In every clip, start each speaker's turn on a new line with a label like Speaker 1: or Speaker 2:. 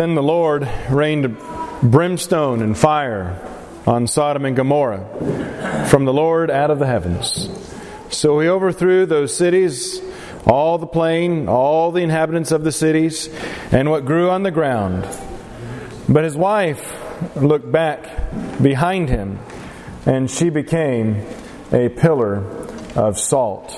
Speaker 1: Then the Lord rained brimstone and fire on Sodom and Gomorrah from the Lord out of the heavens. So He overthrew those cities, all the plain, all the inhabitants of the cities, and what grew on the ground. But His wife looked back behind Him, and she became a pillar of salt.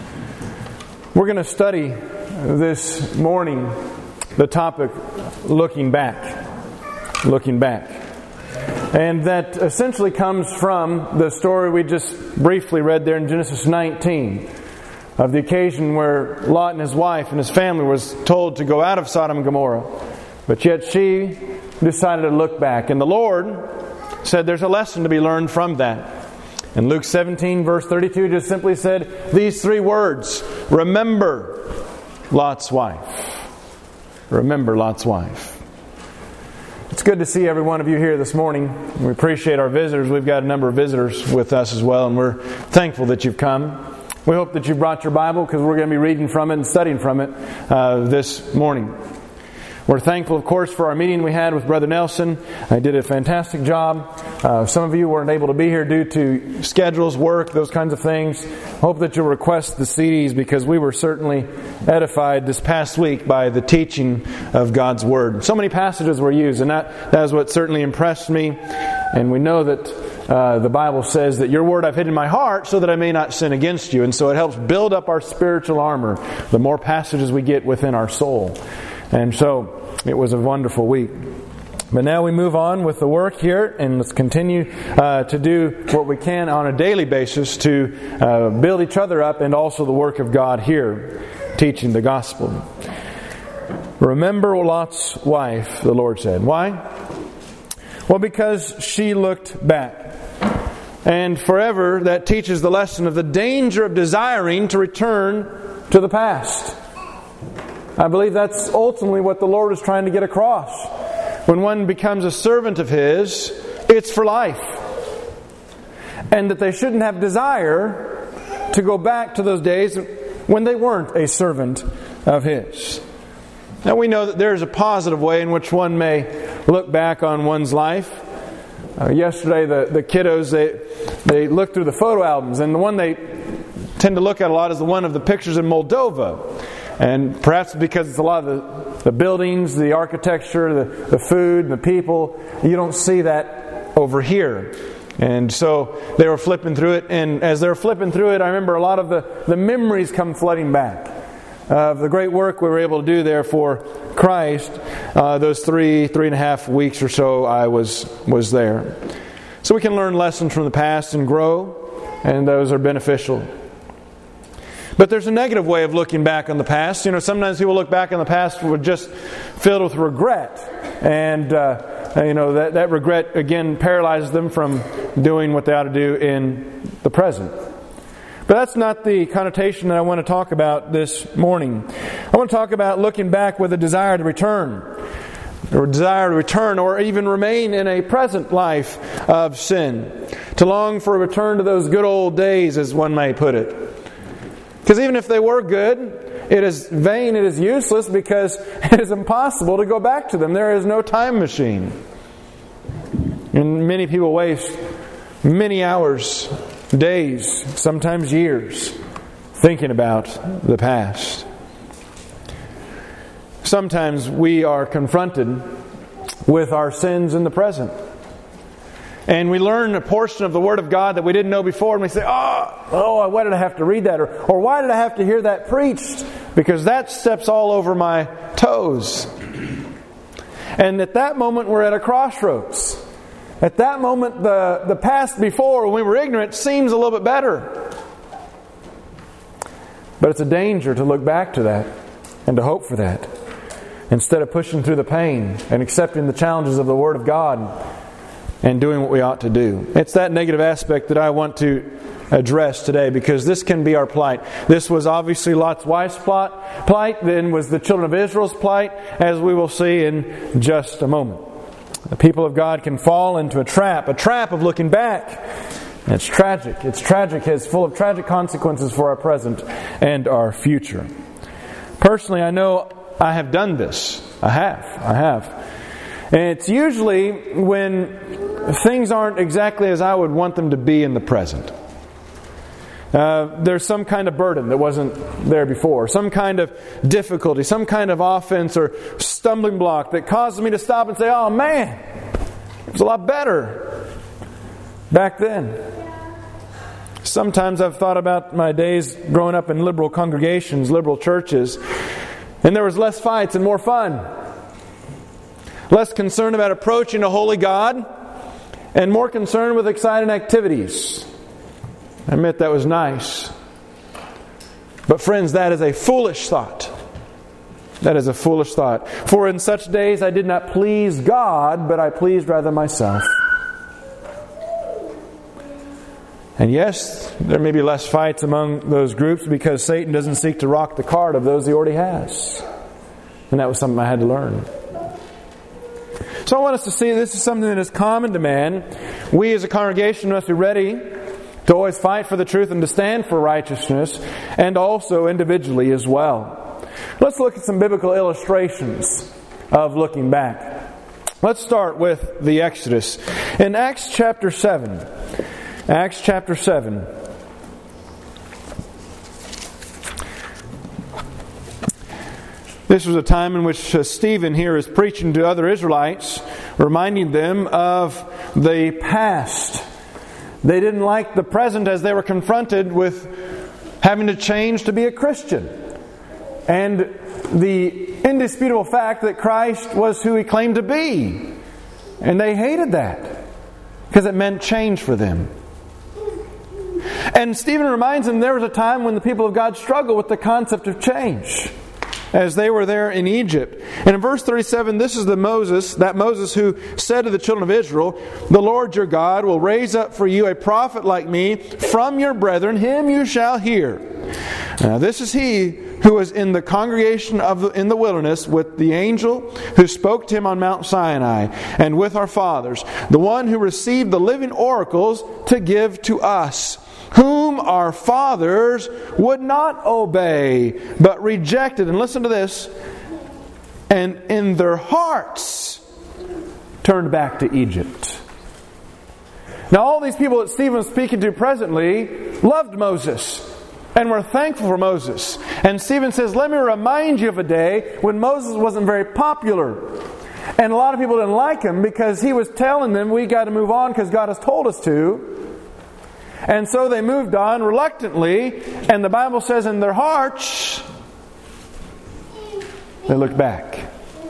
Speaker 1: We're going to study this morning the topic, looking back. Looking back. And that essentially comes from the story we just briefly read there in Genesis 19 of the occasion where Lot and his wife and his family was told to go out of Sodom and Gomorrah. But yet she decided to look back. And the Lord said there's a lesson to be learned from that. And Luke 17 verse 32 just simply said these three words: remember Lot's wife. Remember Lot's wife. It's good to see every one of you here this morning. We appreciate our visitors. We've got a number of visitors with us as well, and we're thankful that you've come. We hope that you've brought your Bible, because we're going to be reading from it and studying from it this morning. We're thankful, of course, for our meeting we had with Brother Nelson. He did a fantastic job. Some of you weren't able to be here due to schedules, work, those kinds of things. Hope that you'll request the CDs, because we were certainly edified this past week by the teaching of God's Word. So many passages were used, and that is what certainly impressed me. And we know that the Bible says that your word I've hid in my heart so that I may not sin against you. And so it helps build up our spiritual armor the more passages we get within our soul. And so it was a wonderful week. But now we move on with the work here, and let's continue to do what we can on a daily basis to build each other up, and also the work of God here, teaching the gospel. Remember Lot's wife, the Lord said. Why? Well, because she looked back. And forever that teaches the lesson of the danger of desiring to return to the past. I believe that's ultimately what the Lord is trying to get across. When one becomes a servant of His, it's for life. And that they shouldn't have desire to go back to those days when they weren't a servant of His. Now we know that there's a positive way in which one may look back on one's life. Yesterday the kiddos, they looked through the photo albums, and the one they tend to look at a lot is the one of the pictures in Moldova. And perhaps because it's a lot of the buildings, the architecture, the food, the people, you don't see that over here. And so they were flipping through it, and as they were flipping through it, I remember a lot of the memories come flooding back of the great work we were able to do there for Christ. Those three and a half weeks or so I was there. So we can learn lessons from the past and grow, and those are beneficial. But there's a negative way of looking back on the past. You know, sometimes people look back on the past with just filled with regret. And, that regret, again, paralyzes them from doing what they ought to do in the present. But that's not the connotation that I want to talk about this morning. I want to talk about looking back with a desire to return. Or desire to return, or even remain in a present life of sin. To long for a return to those good old days, as one may put it. Because even if they were good, it is vain, it is useless, because it is impossible to go back to them. There is no time machine. And many people waste many hours, days, sometimes years, thinking about the past. Sometimes we are confronted with our sins in the present. And we learn a portion of the Word of God that we didn't know before, and we say, oh, why did I have to read that? Or why did I have to hear that preached? Because that steps all over my toes. And at that moment, we're at a crossroads. At that moment, the past before, when we were ignorant, seems a little bit better. But it's a danger to look back to that and to hope for that, instead of pushing through the pain and accepting the challenges of the Word of God and doing what we ought to do. It's that negative aspect that I want to address today, because this can be our plight. This was obviously Lot's wife's plight, then was the children of Israel's plight, as we will see in just a moment. The people of God can fall into a trap of looking back. It's tragic. It's tragic. It's full of tragic consequences for our present and our future. Personally, I know I have done this. I have. And it's usually when things aren't exactly as I would want them to be in the present. There's some kind of burden that wasn't there before, some kind of difficulty, some kind of offense or stumbling block that causes me to stop and say, oh man, it was a lot better back then. Sometimes I've thought about my days growing up in liberal congregations, liberal churches, and there was less fights and more fun. Less concern about approaching a holy God and more concern with exciting activities. I admit that was nice. But friends, that is a foolish thought. That is a foolish thought. For in such days I did not please God, but I pleased rather myself. And yes, there may be less fights among those groups because Satan doesn't seek to rock the cart of those he already has. And that was something I had to learn. So I want us to see this is something that is common to man. We as a congregation must be ready to always fight for the truth and to stand for righteousness, and also individually as well. Let's look at some biblical illustrations of looking back. Let's start with the Exodus. In Acts chapter 7. Acts chapter 7. This was a time in which Stephen here is preaching to other Israelites, reminding them of the past. They didn't like the present as they were confronted with having to change to be a Christian. And the indisputable fact that Christ was who He claimed to be. And they hated that because it meant change for them. And Stephen reminds them there was a time when the people of God struggled with the concept of change as they were there in Egypt. And in verse 37, this is that Moses who said to the children of Israel, "The Lord your God will raise up for you a prophet like me from your brethren, him you shall hear." Now this is he who was in the congregation in the wilderness with the angel who spoke to him on Mount Sinai, and with our fathers, the one who received the living oracles to give to us, whom our fathers would not obey, but rejected. And listen to this. And in their hearts turned back to Egypt. Now all these people that Stephen is speaking to presently loved Moses and were thankful for Moses. And Stephen says, let me remind you of a day when Moses wasn't very popular. And a lot of people didn't like him because he was telling them, we got to move on because God has told us to. And so they moved on reluctantly, and the Bible says in their hearts, they looked back.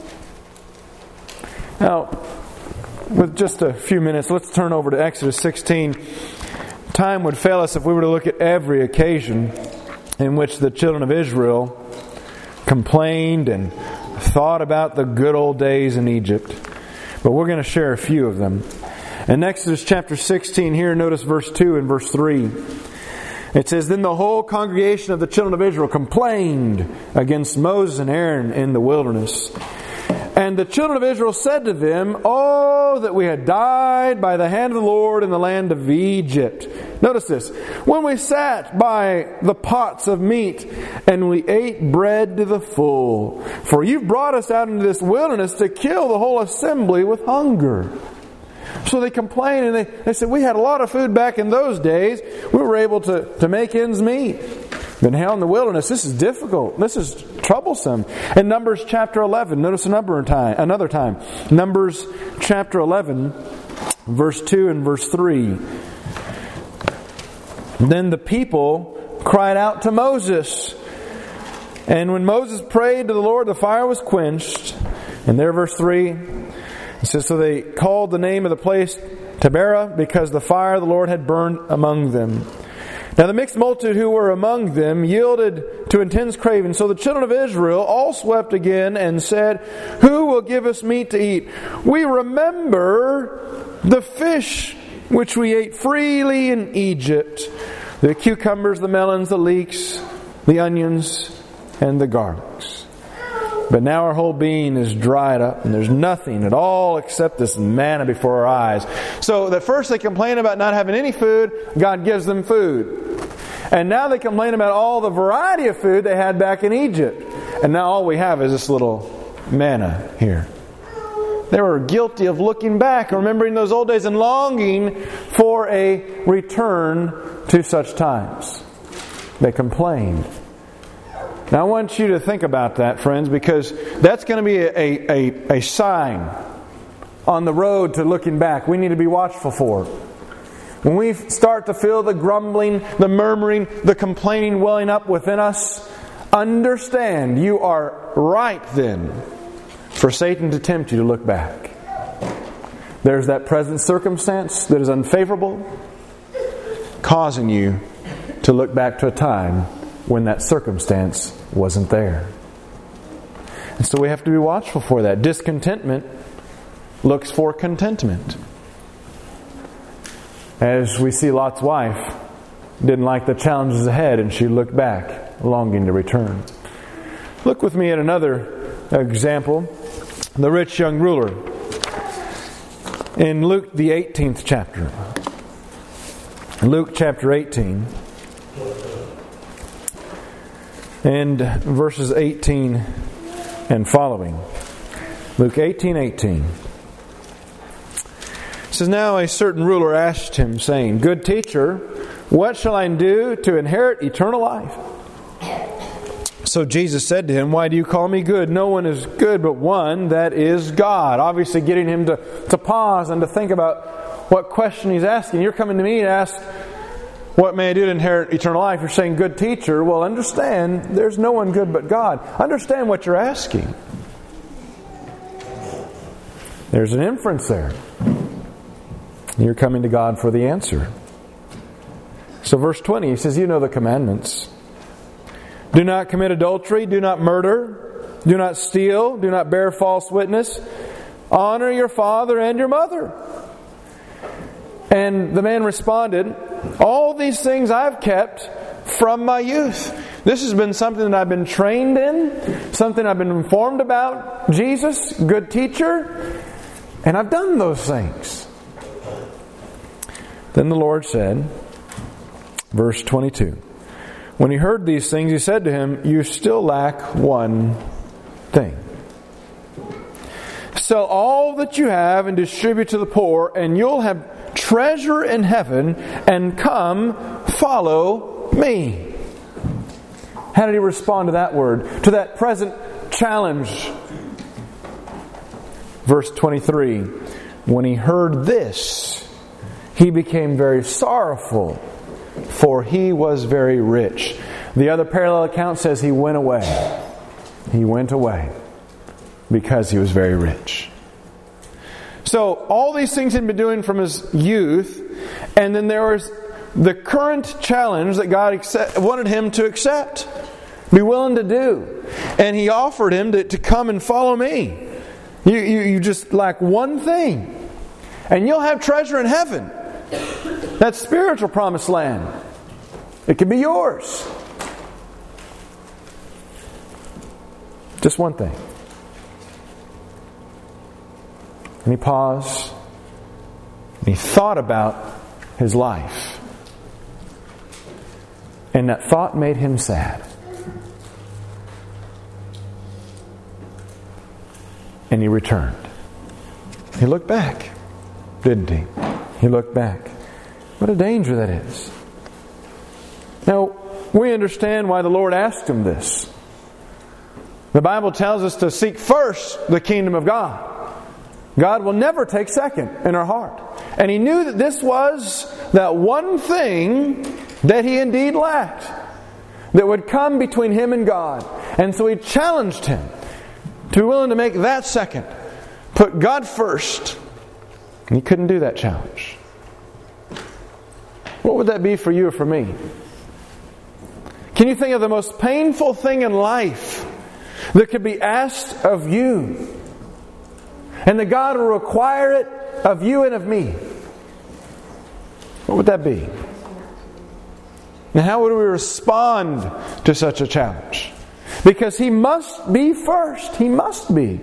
Speaker 1: Now, with just a few minutes, let's turn over to Exodus 16. Time would fail us if we were to look at every occasion in which the children of Israel complained and thought about the good old days in Egypt. But we're going to share a few of them. In Exodus chapter 16 here, notice verse 2 and verse 3. It says, "Then the whole congregation of the children of Israel complained against Moses and Aaron in the wilderness. And the children of Israel said to them, Oh, that we had died by the hand of the Lord in the land of Egypt." Notice this. "When we sat by the pots of meat, and we ate bread to the full. For you've brought us out into this wilderness to kill the whole assembly with hunger." So they complained and they said, we had a lot of food back in those days. We were able to make ends meet. But now in the wilderness, this is difficult. This is troublesome. In Numbers chapter 11, notice another time. Numbers chapter 11, verse 2 and verse 3. "Then the people cried out to Moses. And when Moses prayed to the Lord, the fire was quenched." And there, verse 3, it says, "So they called the name of the place Taberah, because the fire of the Lord had burned among them. Now the mixed multitude who were among them yielded to intense craving. So the children of Israel all wept again and said, Who will give us meat to eat? We remember the fish which we ate freely in Egypt, the cucumbers, the melons, the leeks, the onions, and the garlics. But now our whole being is dried up, and there's nothing at all except this manna before our eyes." So at first they complain about not having any food. God gives them food. And now they complain about all the variety of food they had back in Egypt. And now all we have is this little manna here. They were guilty of looking back, remembering those old days, and longing for a return to such times. They complained. Now I want you to think about that, friends, because that's going to be a sign on the road to looking back. We need to be watchful for. When we start to feel the grumbling, the murmuring, the complaining welling up within us, understand you are right then for Satan to tempt you to look back. There's that present circumstance that is unfavorable, causing you to look back to a time when that circumstance wasn't there. And so we have to be watchful for that. Discontentment looks for contentment. As we see Lot's wife didn't like the challenges ahead, and she looked back, longing to return. Look with me at another example. The rich young ruler. In Luke the 18th chapter. Luke chapter 18. And verses 18 and following. Luke 18:18. It says, "Now a certain ruler asked him, saying, 'Good teacher, what shall I do to inherit eternal life?' So Jesus said to him, 'Why do you call me good? No one is good but one, that is God.'" Obviously getting him to pause and to think about what question he's asking. You're coming to me and ask, "What may I do to inherit eternal life?" You're saying, "Good teacher." Well, understand, there's no one good but God. Understand what you're asking. There's an inference there. You're coming to God for the answer. So verse 20, he says, "You know the commandments. Do not commit adultery, do not murder, do not steal, do not bear false witness, honor your father and your mother." And the man responded, "All these things I've kept from my youth." This has been something that I've been trained in, something I've been informed about. Jesus, good teacher, and I've done those things. Then the Lord said, verse 22, when he heard these things, he said to him, "You still lack one thing. Sell all that you have and distribute to the poor, and you'll have treasure in heaven, and come, follow me." How did he respond to that word? To that present challenge? Verse 23, when he heard this, he became very sorrowful, for he was very rich. The other parallel account says he went away. He went away because he was very rich. So all these things he'd been doing from his youth, and then there was the current challenge that God wanted him to accept, be willing to do. And he offered him to come and follow me. You just lack one thing, and you'll have treasure in heaven. That spiritual promised land. It can be yours. Just one thing. And he paused, and he thought about his life. And that thought made him sad. And he returned. He looked back, didn't he? He looked back. What a danger that is. Now, we understand why the Lord asked him this. The Bible tells us to seek first the kingdom of God. God will never take second in our heart. And he knew that this was that one thing that he indeed lacked, that would come between him and God. And so he challenged him to be willing to make that second. Put God first. And he couldn't do that challenge. What would that be for you or for me? Can you think of the most painful thing in life that could be asked of you, and that God will require it of you and of me? What would that be? And how would we respond to such a challenge? Because he must be first. He must be.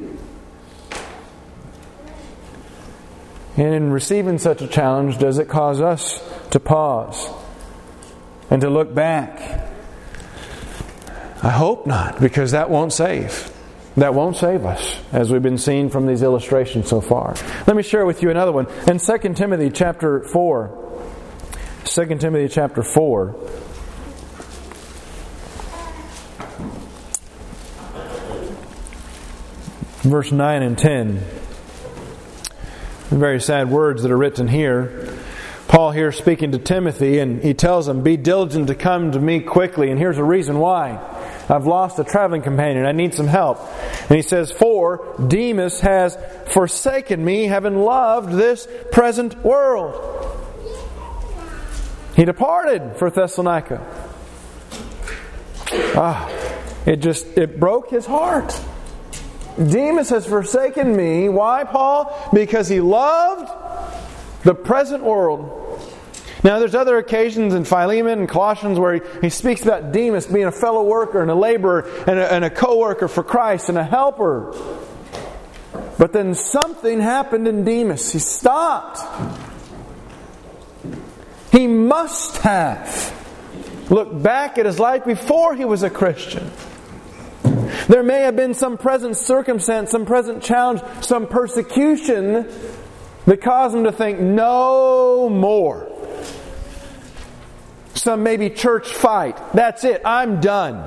Speaker 1: And in receiving such a challenge, does it cause us to pause and to look back? I hope not, because that won't save. that won't save us, as we've been seeing from these illustrations so far. Let me share with you another one. In 2 Timothy chapter 4, 2 Timothy chapter 4, verse 9 and 10. Very sad words that are written here. Paul here speaking to Timothy, and he tells him, "Be diligent to come to me quickly." And here's a reason why. I've lost a traveling companion. I need some help. And he says, "For Demas has forsaken me, having loved this present world." He departed for Thessalonica. It broke his heart. Demas has forsaken me. Why, Paul? Because he loved the present world. Now, there's other occasions in Philemon and Colossians where he speaks about Demas being a fellow worker and a laborer and a co-worker for Christ and a helper. But then something happened in Demas. He stopped. He must have looked back at his life before he was a Christian. There may have been some present circumstance, some present challenge, some persecution that caused him to think, no more. Some maybe church fight. That's it. I'm done.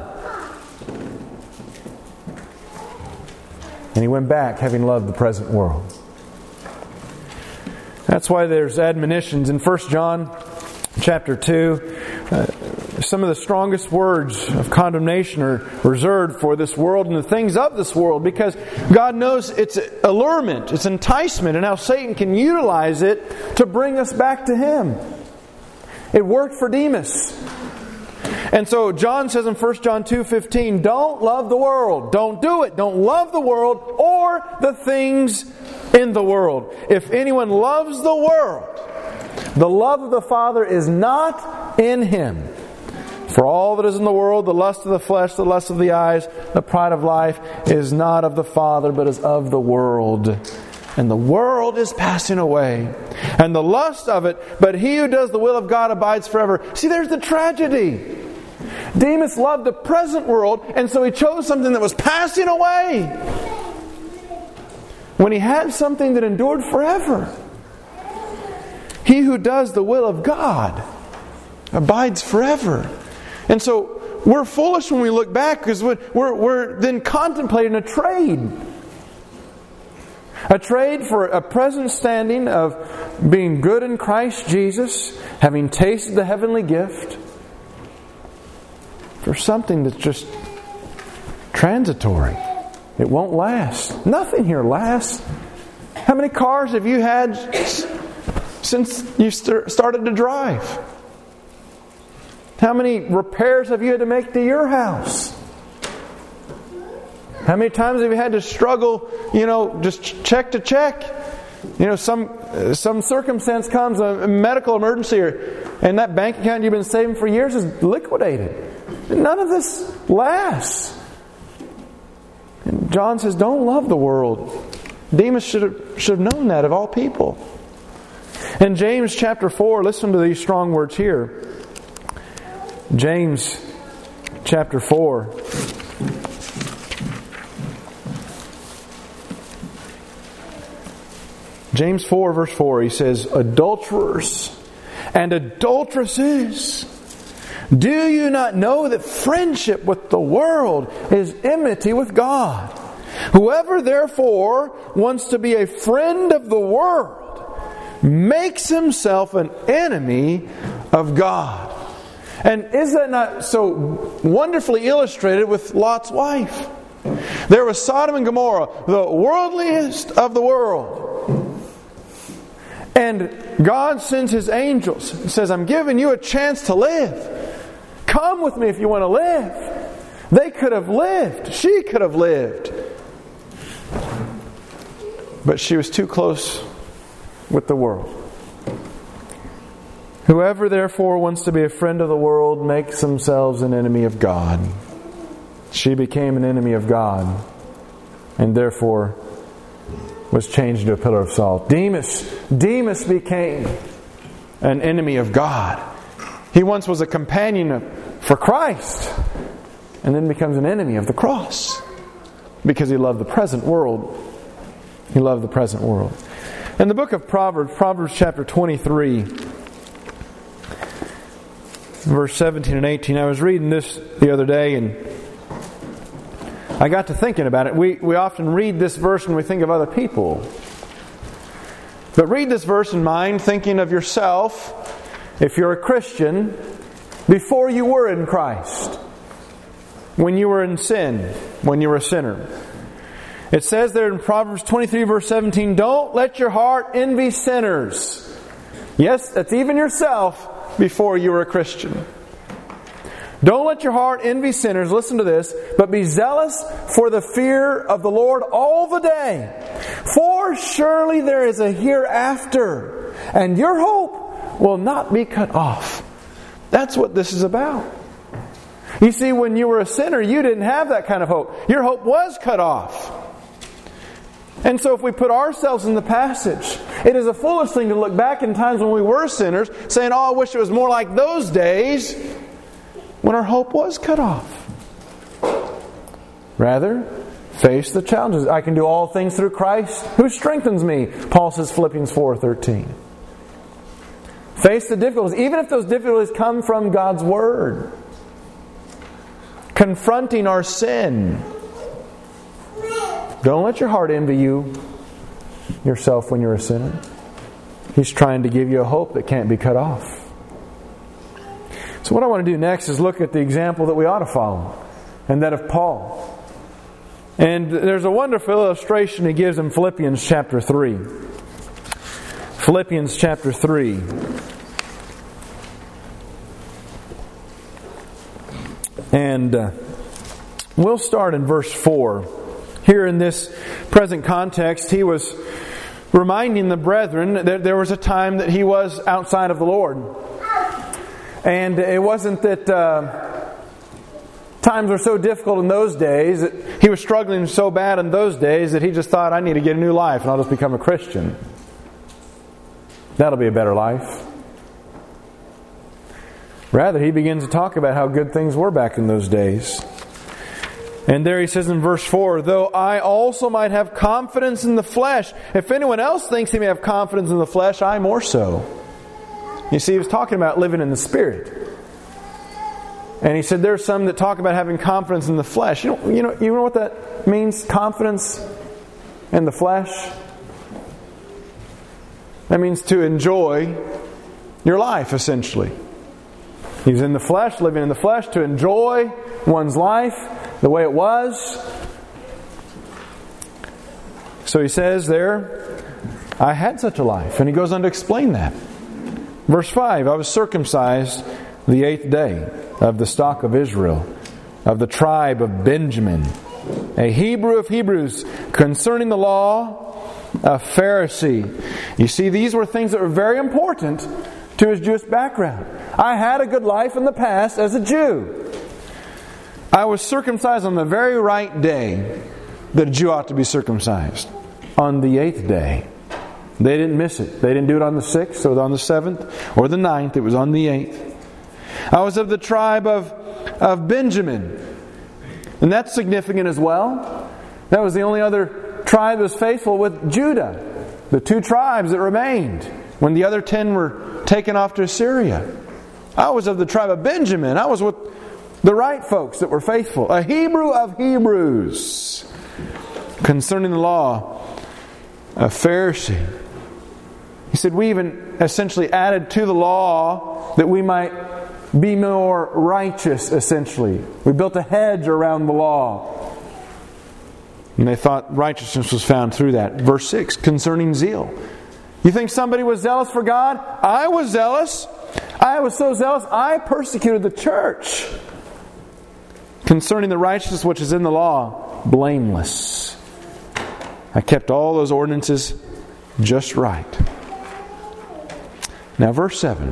Speaker 1: And he went back having loved the present world. That's why there's admonitions in 1 John chapter 2. Some of the strongest words of condemnation are reserved for this world and the things of this world, because God knows its allurement, its enticement, and how Satan can utilize it to bring us back to Him. It worked for Demas. And so John says in 1 John 2:15, don't love the world. Don't do it. Don't love the world or the things in the world. If anyone loves the world, the love of the Father is not in him. For all that is in the world, the lust of the flesh, the lust of the eyes, the pride of life, is not of the Father, but is of the world. And the world is passing away, and the lust of it, but he who does the will of God abides forever. See, there's the tragedy. Demas loved the present world, and so he chose something that was passing away, when he had something that endured forever. He who does the will of God abides forever. And so we're foolish when we look back, because we're then contemplating a trade. A trade for a present standing of being good in Christ Jesus, having tasted the heavenly gift, for something that's just transitory. It won't last. Nothing here lasts. How many cars have you had since you started to drive? How many repairs have you had to make to your house? How many times have you had to struggle, just check to check? Some circumstance comes, a medical emergency, and that bank account you've been saving for years is liquidated. None of this lasts. And John says, don't love the world. Demas should have known that of all people. In James chapter 4, listen to these strong words here. James chapter 4. James 4 verse 4, he says, adulterers and adulteresses, do you not know that friendship with the world is enmity with God? Whoever therefore wants to be a friend of the world makes himself an enemy of God. And is that not so wonderfully illustrated with Lot's wife? There was Sodom and Gomorrah, the worldliest of the world. And God sends His angels and says, I'm giving you a chance to live. Come with me if you want to live. They could have lived. She could have lived. But she was too close with the world. Whoever therefore wants to be a friend of the world makes themselves an enemy of God. She became an enemy of God, and therefore was changed into a pillar of salt. Demas became an enemy of God. He once was a companion for Christ, and then becomes an enemy of the cross. because he loved the present world. He loved the present world. In the book of Proverbs, Proverbs chapter 23, verse 17 and 18, I was reading this the other day and I got to thinking about it. We often read this verse and we think of other people. But read this verse in mind, thinking of yourself, if you're a Christian, before you were in Christ. When you were in sin, when you were a sinner. It says there in Proverbs 23 verse 17, don't let your heart envy sinners. Yes, that's even yourself before you were a Christian. Don't let your heart envy sinners, listen to this, but be zealous for the fear of the Lord all the day. For surely there is a hereafter, and your hope will not be cut off. That's what this is about. You see, when you were a sinner, you didn't have that kind of hope. Your hope was cut off. And so if we put ourselves in the passage, it is a foolish thing to look back in times when we were sinners, saying, oh, I wish it was more like those days when our hope was cut off. Rather, face the challenges. I can do all things through Christ who strengthens me, Paul says, Philippians 4:13. Face the difficulties, even if those difficulties come from God's Word. Confronting our sin. Don't let your heart envy yourself when you're a sinner. He's trying to give you a hope that can't be cut off. So what I want to do next is look at the example that we ought to follow, and that of Paul. And there's a wonderful illustration he gives in Philippians chapter 3. Philippians chapter 3. And we'll start in verse 4. Here in this present context, he was reminding the brethren that there was a time that he was outside of the Lord. And it wasn't that times were so difficult in those days, that he was struggling so bad in those days that he just thought, I need to get a new life and I'll just become a Christian. That'll be a better life. Rather, he begins to talk about how good things were back in those days. And there he says in verse 4, though I also might have confidence in the flesh. If anyone else thinks he may have confidence in the flesh, I more so. You see, he was talking about living in the Spirit. And he said there's some that talk about having confidence in the flesh. You know what that means? Confidence in the flesh? That means to enjoy your life, essentially. He's in the flesh, living in the flesh, to enjoy one's life the way it was. So he says there, I had such a life. And he goes on to explain that. Verse 5, I was circumcised the 8th day of the stock of Israel, of the tribe of Benjamin, a Hebrew of Hebrews, concerning the law, a Pharisee. You see, these were things that were very important to his Jewish background. I had a good life in the past as a Jew. I was circumcised on the very right day that a Jew ought to be circumcised. On the 8th day. They didn't miss it. They didn't do it on the 6th or on the 7th or the 9th. It was on the 8th. I was of the tribe of Benjamin. And that's significant as well. That was the only other tribe that was faithful with Judah. The 2 tribes that remained when the other 10 were taken off to Assyria. I was of the tribe of Benjamin. I was with the right folks that were faithful. A Hebrew of Hebrews. Concerning the law, a Pharisee. He said we even essentially added to the law that we might be more righteous, essentially. We built a hedge around the law. And they thought righteousness was found through that. Verse 6, concerning zeal. You think somebody was zealous for God? I was zealous. I was so zealous, I persecuted the church. Concerning the righteousness which is in the law, blameless. I kept all those ordinances just right. Now verse 7.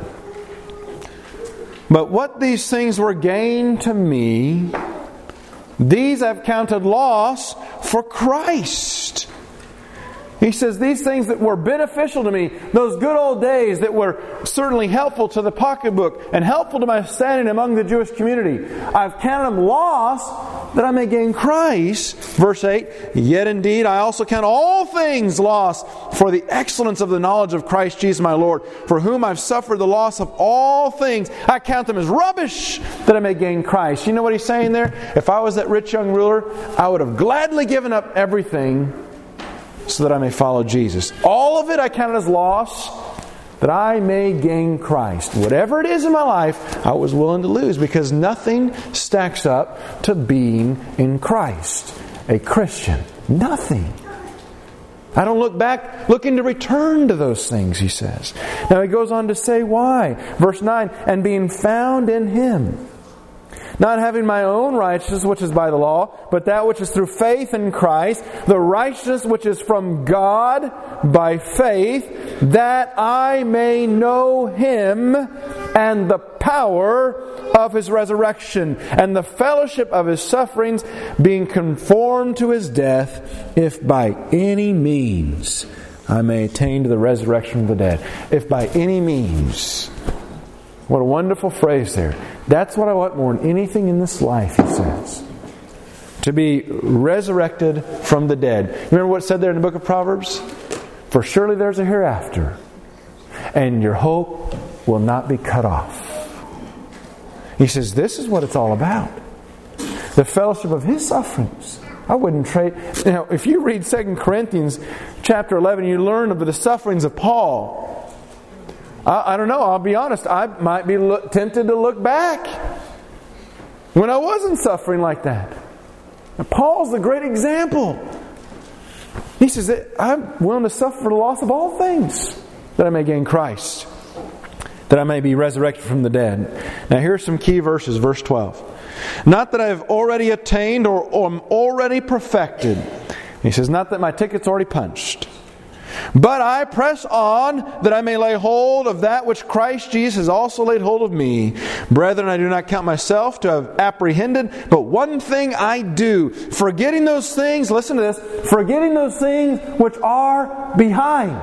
Speaker 1: But what these things were gain to me, these I've counted loss for Christ. He says these things that were beneficial to me, those good old days that were certainly helpful to the pocketbook and helpful to my standing among the Jewish community, I've counted them loss that I may gain Christ. Verse 8, yet indeed I also count all things lost for the excellence of the knowledge of Christ Jesus my Lord, for whom I've suffered the loss of all things. I count them as rubbish that I may gain Christ. You know what he's saying there? If I was that rich young ruler, I would have gladly given up everything so that I may follow Jesus. All of it I count as loss, that I may gain Christ. Whatever it is in my life, I was willing to lose, because nothing stacks up to being in Christ. A Christian. Nothing. I don't look back looking to return to those things, he says. Now he goes on to say why. Verse 9, and being found in Him, not having my own righteousness which is by the law, but that which is through faith in Christ, the righteousness which is from God by faith, that I may know Him and the power of His resurrection, and the fellowship of His sufferings, being conformed to His death, if by any means I may attain to the resurrection of the dead. If by any means. What a wonderful phrase there. That's what I want more than anything in this life, he says. To be resurrected from the dead. Remember what it said there in the book of Proverbs? For surely there's a hereafter, and your hope will not be cut off. He says this is what it's all about. The fellowship of His sufferings. I wouldn't trade. Now, if you read 2 Corinthians chapter 11, you learn of the sufferings of Paul. I don't know, I'll be honest, I might be tempted to look back when I wasn't suffering like that. Now, Paul's a great example. He says that I'm willing to suffer for the loss of all things, that I may gain Christ, that I may be resurrected from the dead. Now here are some key verses, verse 12. Not that I have already attained or am already perfected. He says, not that my ticket's already punched. But I press on that I may lay hold of that which Christ Jesus has also laid hold of me. Brethren, I do not count myself to have apprehended, but one thing I do, forgetting those things, listen to this, forgetting those things which are behind,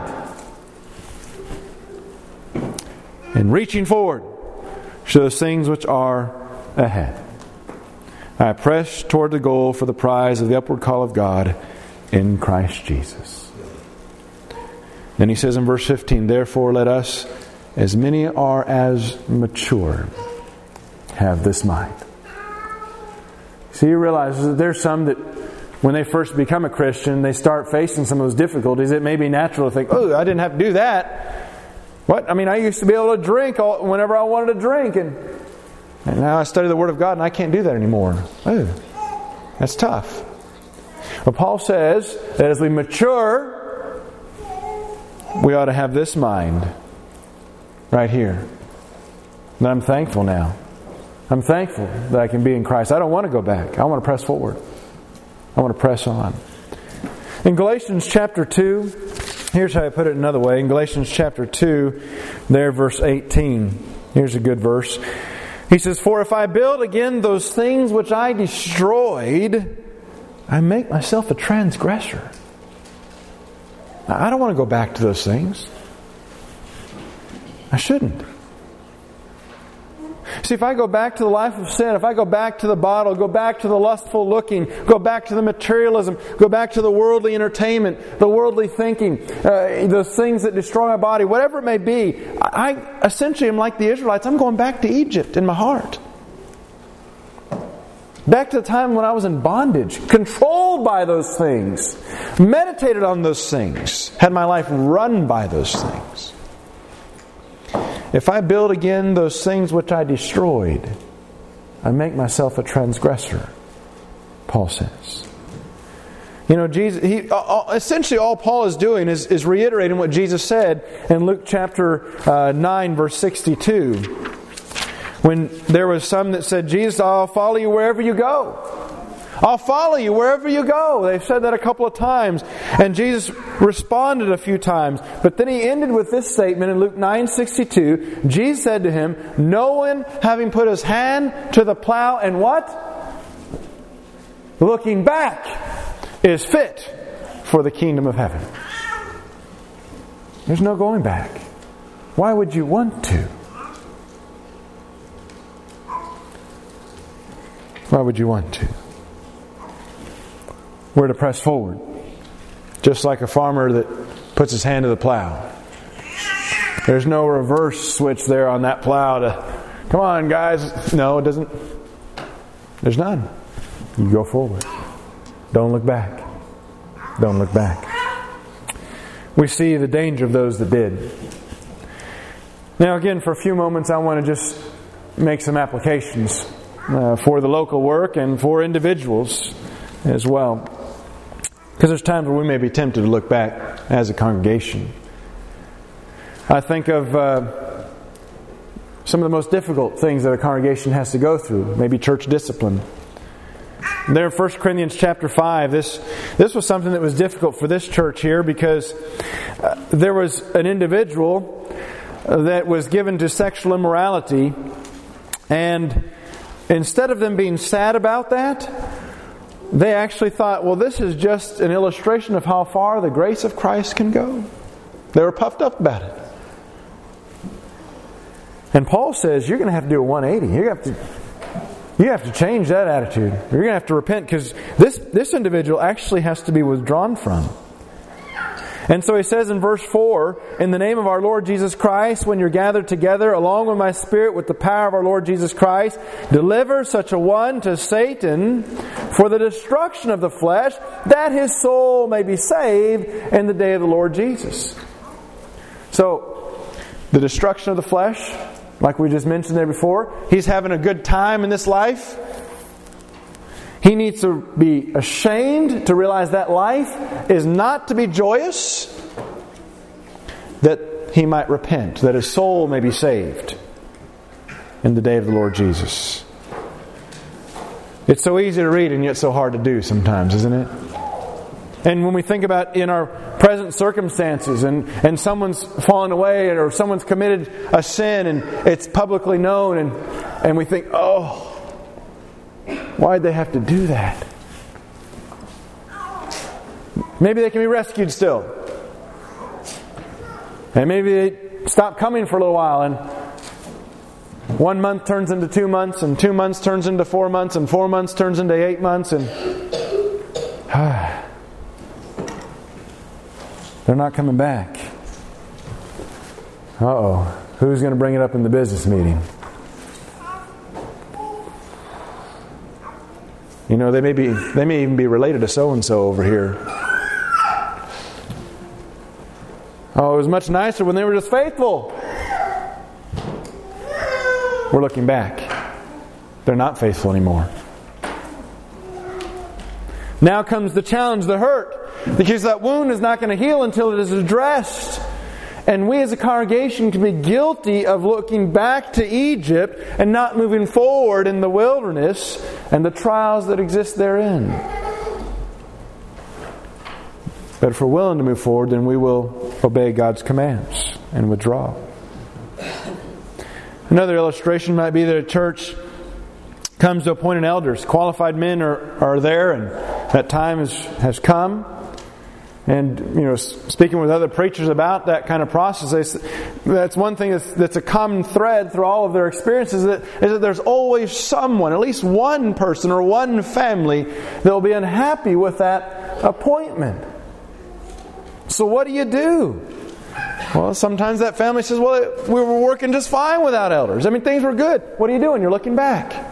Speaker 1: and reaching forward to those things which are ahead. I press toward the goal for the prize of the upward call of God in Christ Jesus. Then he says in verse 15, therefore let us, as many are as mature, have this mind. So you realize that there's some that when they first become a Christian, they start facing some of those difficulties. It may be natural to think, oh, I didn't have to do that. What? I mean, I used to be able to drink whenever I wanted to drink, and now I study the Word of God and I can't do that anymore. Oh, that's tough. But Paul says that as we mature, we ought to have this mind right here. That I'm thankful now. I'm thankful that I can be in Christ. I don't want to go back. I want to press forward. I want to press on. In Galatians chapter 2, here's how I put it another way. In Galatians chapter 2, there verse 18. Here's a good verse. He says, for if I build again those things which I destroyed, I make myself a transgressor. I don't want to go back to those things. I shouldn't. See, if I go back to the life of sin, if I go back to the bottle, go back to the lustful looking, go back to the materialism, go back to the worldly entertainment, the worldly thinking, those things that destroy my body, whatever it may be, I essentially am like the Israelites. I'm going back to Egypt in my heart. Back to the time when I was in bondage, controlled by those things, meditated on those things, had my life run by those things. If I build again those things which I destroyed, I make myself a transgressor, Paul says. You know, Jesus. Essentially all Paul is doing is reiterating what Jesus said in Luke chapter 9, verse 62. When there was some that said, Jesus, I'll follow you wherever you go. I'll follow you wherever you go. They've said that a couple of times. And Jesus responded a few times. But then he ended with this statement in Luke 9:62. Jesus said to him, no one having put his hand to the plow and what? Looking back is fit for the kingdom of heaven. There's no going back. Why would you want to? Why would you want to? We're to press forward. Just like a farmer that puts his hand to the plow. There's no reverse switch there on that plow to, come on guys. No, it doesn't. There's none. You go forward. Don't look back. Don't look back. We see the danger of those that did. Now again, for a few moments I want to just make some applications for the local work and for individuals as well. Because there's times where we may be tempted to look back as a congregation. I think of some of the most difficult things that a congregation has to go through. Maybe church discipline. There in 1 Corinthians chapter 5, this was something that was difficult for this church here because there was an individual that was given to sexual immorality, and instead of them being sad about that, they actually thought, well, this is just an illustration of how far the grace of Christ can go. They were puffed up about it. And Paul says, you're going to have to do a 180. You have to change that attitude. You're going to have to repent because this individual actually has to be withdrawn from. And so he says in verse 4, in the name of our Lord Jesus Christ, when you're gathered together, along with my Spirit, with the power of our Lord Jesus Christ, deliver such a one to Satan for the destruction of the flesh, that his soul may be saved in the day of the Lord Jesus. So, the destruction of the flesh, like we just mentioned there before, he's having a good time in this life. He needs to be ashamed to realize that life is not to be joyous, that he might repent, that his soul may be saved in the day of the Lord Jesus. It's so easy to read and yet so hard to do sometimes, isn't it? And when we think about in our present circumstances and someone's fallen away or someone's committed a sin and it's publicly known and we think, oh, why'd they have to do that? Maybe they can be rescued still. And maybe they stop coming for a little while and 1 month turns into 2 months and 2 months turns into 4 months and 4 months turns into 8 months and they're not coming back. Uh-oh. Who's going to bring it up in the business meeting? You know, they may even be related to so-and-so over here. Oh, it was much nicer when they were just faithful. We're looking back. They're not faithful anymore. Now comes the challenge, the hurt. Because that wound is not going to heal until it is addressed. And we as a congregation can be guilty of looking back to Egypt and not moving forward in the wilderness and the trials that exist therein. But if we're willing to move forward, then we will obey God's commands and withdraw. Another illustration might be that a church comes to appointed elders. Qualified men are there, and that time has come. And, speaking with other preachers about that kind of process, that's one thing that's a common thread through all of their experiences, is that there's always someone, at least one person or one family, that will be unhappy with that appointment. So what do? Well, sometimes that family says, well, we were working just fine without elders. I mean, things were good. What are you doing? You're looking back.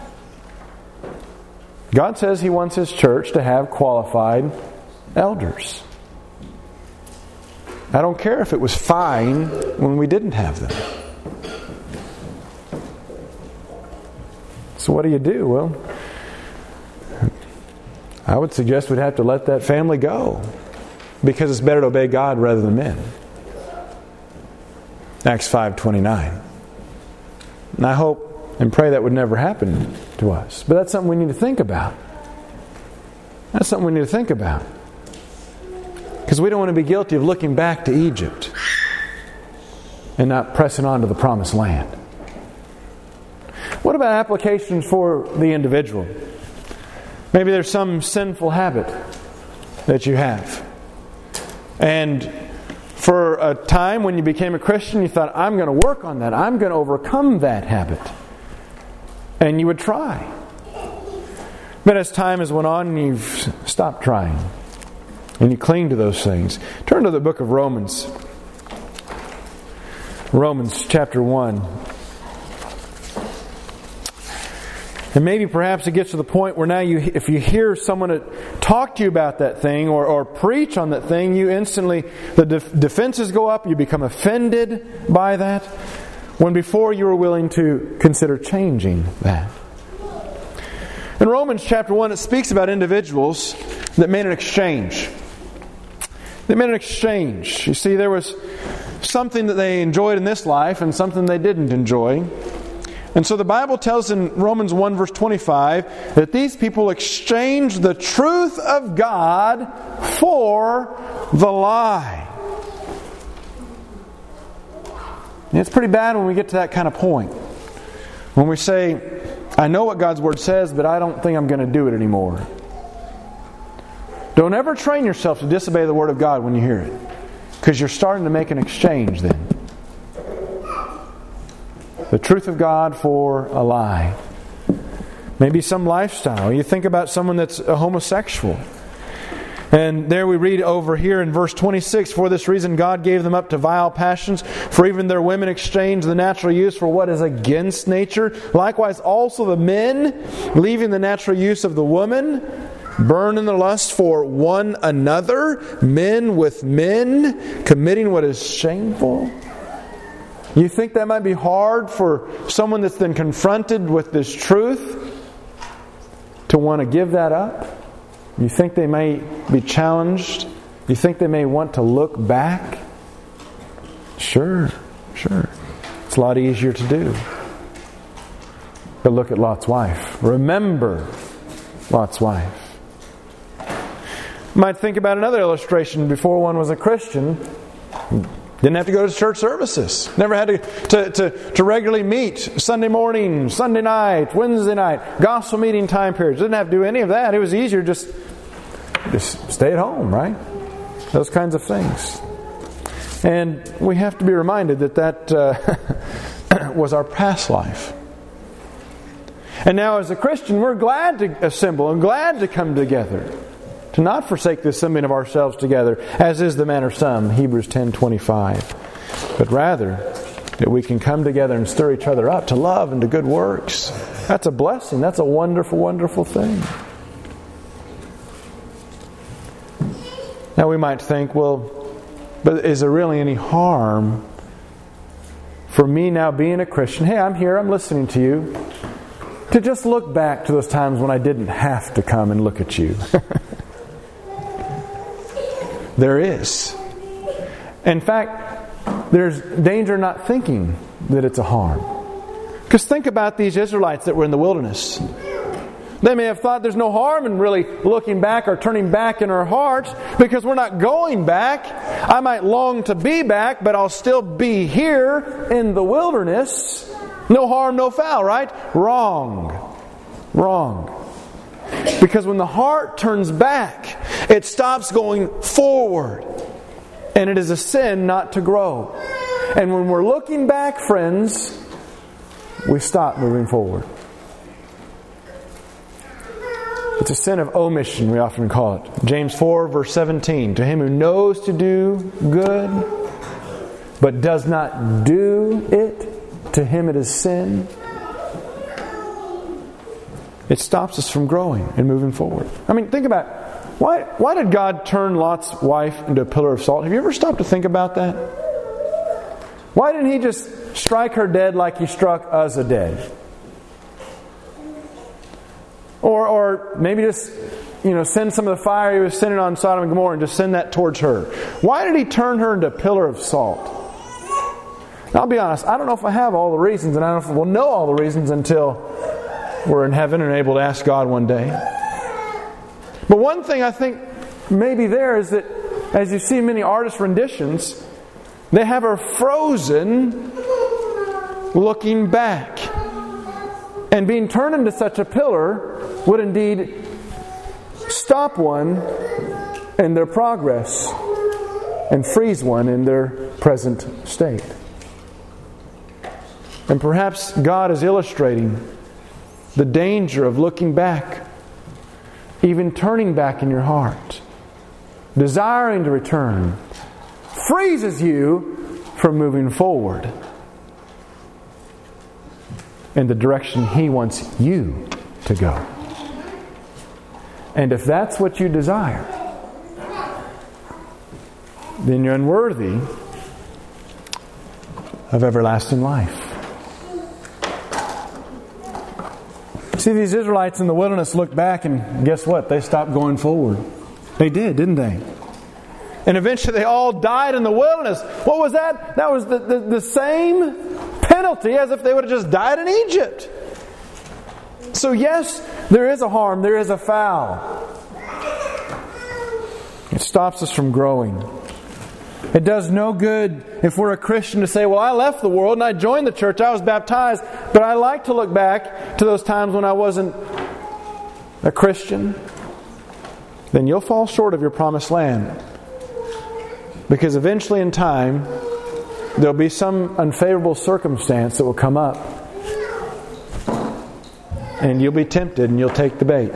Speaker 1: God says He wants His church to have qualified elders. I don't care if it was fine when we didn't have them. So what do? Well, I would suggest we'd have to let that family go, because it's better to obey God rather than men. Acts 5:29. And I hope and pray that would never happen to us. But that's something we need to think about. Because we don't want to be guilty of looking back to Egypt and not pressing on to the promised land. What about applications for the individual? Maybe there's some sinful habit that you have. And for a time when you became a Christian, you thought, I'm going to work on that. I'm going to overcome that habit. And you would try. But as time has went on, you've stopped trying. And you cling to those things. Turn to the book of Romans. Romans chapter 1. And maybe perhaps it gets to the point where now if you hear someone talk to you about that thing or preach on that thing, you instantly, the defenses go up, you become offended by that, when before you were willing to consider changing that. In Romans chapter 1, it speaks about individuals that made an exchange. They made an exchange. You see, there was something that they enjoyed in this life and something they didn't enjoy. And so the Bible tells in Romans 1 verse 25 that these people exchanged the truth of God for the lie. And it's pretty bad when we get to that kind of point. When we say, I know what God's Word says, but I don't think I'm going to do it anymore. Don't ever train yourself to disobey the Word of God when you hear it. Because you're starting to make an exchange then. The truth of God for a lie. Maybe some lifestyle. You think about someone that's a homosexual. And there we read over here in verse 26, for this reason God gave them up to vile passions, for even their women exchanged the natural use for what is against nature. Likewise also the men, leaving the natural use of the woman, burn in the lust for one another, men with men, committing what is shameful. You think that might be hard for someone that's been confronted with this truth to want to give that up? You think they may be challenged? You think they may want to look back? Sure. It's a lot easier to do. But look at Lot's wife. Remember Lot's wife. You might think about another illustration before one was a Christian. Didn't have to go to church services. Never had to regularly meet Sunday morning, Sunday night, Wednesday night, gospel meeting time periods. Didn't have to do any of that. It was easier just stay at home, right? Those kinds of things. And we have to be reminded that was our past life. And now as a Christian, we're glad to assemble and glad to come together. To not forsake the assembling of ourselves together, as is the manner of some, Hebrews 10:25. But rather, that we can come together and stir each other up to love and to good works. That's a blessing. That's a wonderful, wonderful thing. Now we might think, well, but is there really any harm for me now being a Christian? Hey, I'm here, I'm listening to you. To just look back to those times when I didn't have to come and look at you. There is. In fact, there's danger not thinking that it's a harm. Because think about these Israelites that were in the wilderness. They may have thought there's no harm in really looking back or turning back in our hearts because we're not going back. I might long to be back, but I'll still be here in the wilderness. No harm, no foul, right? Wrong. Because when the heart turns back, it stops going forward. And it is a sin not to grow. And when we're looking back, friends, we stop moving forward. It's a sin of omission, we often call it. James 4, verse 17. To him who knows to do good, but does not do it, to him it is sin. It stops us from growing and moving forward. I mean, think about why did God turn Lot's wife into a pillar of salt? Have you ever stopped to think about that? Why didn't He just strike her dead like He struck Uzzah dead? Or maybe just send some of the fire He was sending on Sodom and Gomorrah and just send that towards her. Why did He turn her into a pillar of salt? Now, I'll be honest, I don't know if I have all the reasons, and I don't know if we'll know all the reasons until we're in heaven and able to ask God one day. But one thing I think maybe there is that as you see many artist renditions, they have her frozen looking back. And being turned into such a pillar would indeed stop one in their progress and freeze one in their present state. And perhaps God is illustrating the danger of looking back even turning back in your heart, desiring to return, freezes you from moving forward in the direction He wants you to go. And if that's what you desire, then you're unworthy of everlasting life. See, these Israelites in the wilderness looked back and guess what? They stopped going forward. They did, didn't they? And eventually they all died in the wilderness. What was that? That was the same penalty as if they would have just died in Egypt. So yes, there is a harm, there is a foul. It stops us from growing. It does no good if we're a Christian to say, well, I left the world and I joined the church, I was baptized, but I like to look back to those times when I wasn't a Christian. Then you'll fall short of your promised land. Because eventually in time, there'll be some unfavorable circumstance that will come up. And you'll be tempted and you'll take the bait.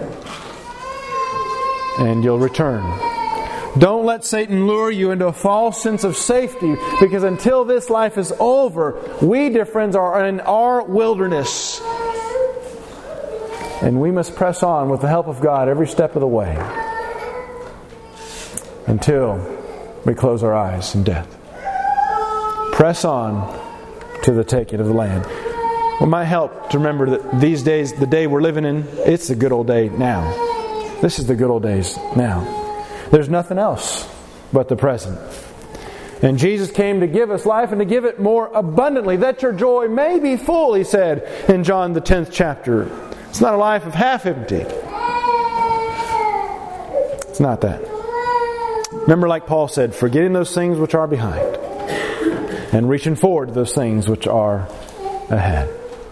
Speaker 1: And you'll return. Don't let Satan lure you into a false sense of safety, because until this life is over, we, dear friends, are in our wilderness. And we must press on with the help of God every step of the way until we close our eyes in death. Press on to the taking of the land. Well, it might help to remember that these days, the day we're living in, it's the good old day now. This is the good old days now. There's nothing else but the present. And Jesus came to give us life and to give it more abundantly, that your joy may be full, He said in John the 10th chapter. It's not a life of half empty. It's not that. Remember, like Paul said, forgetting those things which are behind and reaching forward to those things which are ahead.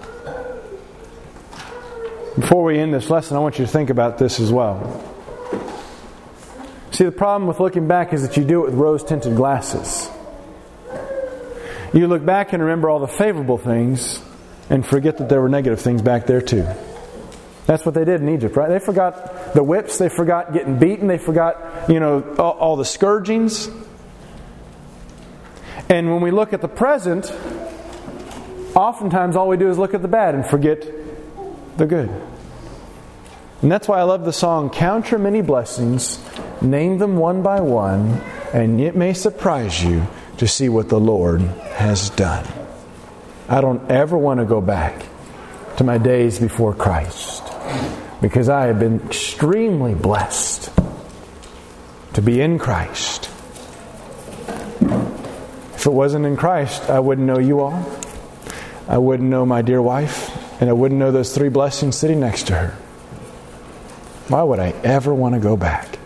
Speaker 1: Before we end this lesson, I want you to think about this as well. See, the problem with looking back is that you do it with rose-tinted glasses. You look back and remember all the favorable things and forget that there were negative things back there too. That's what they did in Egypt, right? They forgot the whips, they forgot getting beaten, they forgot, all the scourgings. And when we look at the present, oftentimes all we do is look at the bad and forget the good. And that's why I love the song, Count Your Many Blessings, Name them one by one, and it may surprise you to see what the Lord has done. I don't ever want to go back to my days before Christ, because I have been extremely blessed to be in Christ. If it wasn't in Christ, I wouldn't know you all. I wouldn't know my dear wife, and I wouldn't know those 3 blessings sitting next to her. Why would I ever want to go back?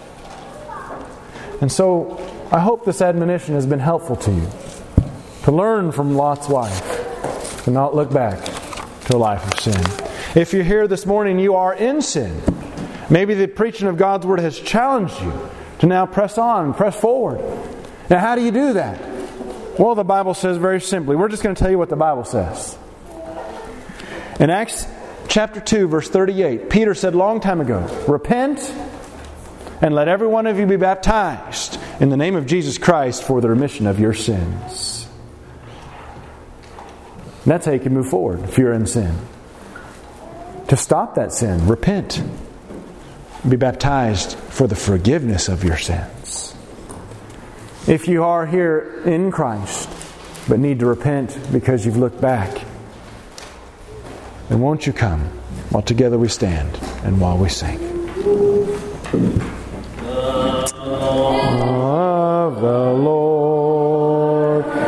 Speaker 1: And so, I hope this admonition has been helpful to you. To learn from Lot's wife. To not look back to a life of sin. If you're here this morning, you are in sin. Maybe the preaching of God's Word has challenged you to now press on, press forward. Now, how do you do that? Well, the Bible says very simply. We're just going to tell you what the Bible says. In Acts chapter 2, verse 38, Peter said a long time ago, repent and let every one of you be baptized in the name of Jesus Christ for the remission of your sins. And that's how you can move forward if you're in sin. To stop that sin, repent. Be baptized for the forgiveness of your sins. If you are here in Christ but need to repent because you've looked back, then won't you come while together we stand and while we sing.